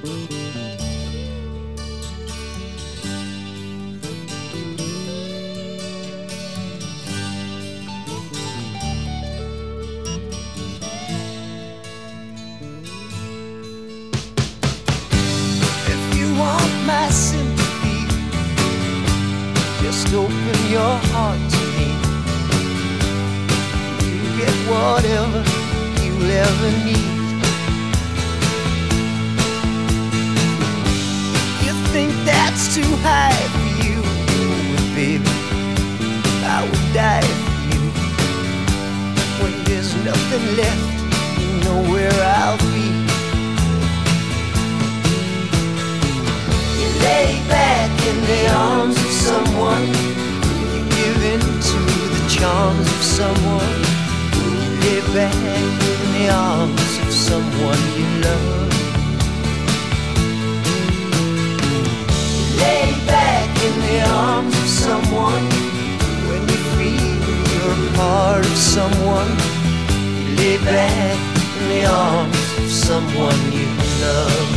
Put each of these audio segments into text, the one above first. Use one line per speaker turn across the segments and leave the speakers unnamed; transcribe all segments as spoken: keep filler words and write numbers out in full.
My sympathy, just open your heart to me. You get whatever you'll ever need. You think that's too high for you, but baby, I would die for you. When there's nothing left, you know where I'll be. Lay back in the arms of someone. You give in to the charms of someone. Lay back in the arms of someone you love. Lay back in the arms of someone. When you feel you're a part of someone, you lay back in the arms of someone you love.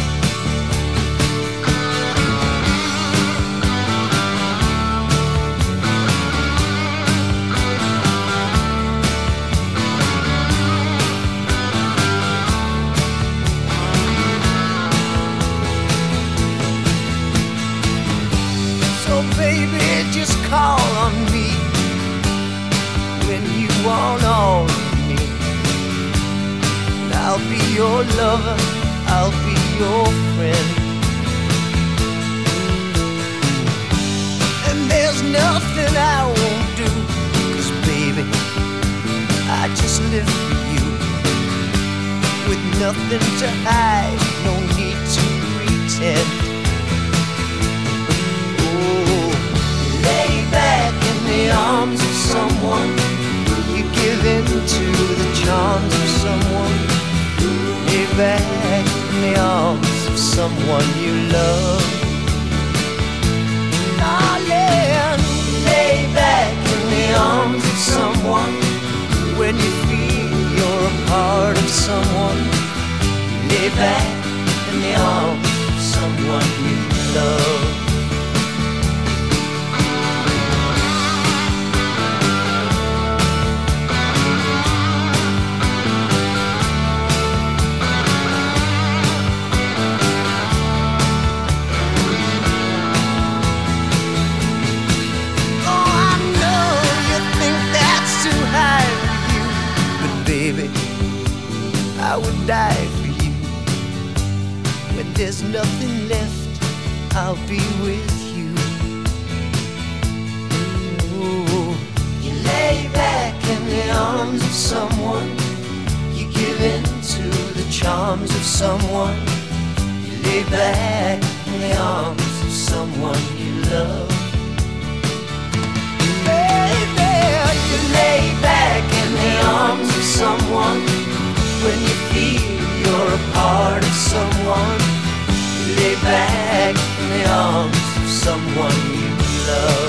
Baby, just call on me when you want all of me. And I'll be your lover, I'll be your friend. And there's nothing I won't do, 'cause baby, I just live for you. With nothing to hide, no need to pretend. Lay back in the arms of someone. You give in to the charms of someone. Lay back in the arms of someone you love. Darling, lay back in the arms of someone. When you feel you're a part of someone, lay back in the arms of someone you love. Baby, I would die for you. When there's nothing left, I'll be with you. Ooh. You lay back in the arms of someone. You give in to the charms of someone. You lay back in the arms of someone you love. Baby, you lay back in the arms of someone. When you feel you're a part of someone, you lay back in the arms of someone you love.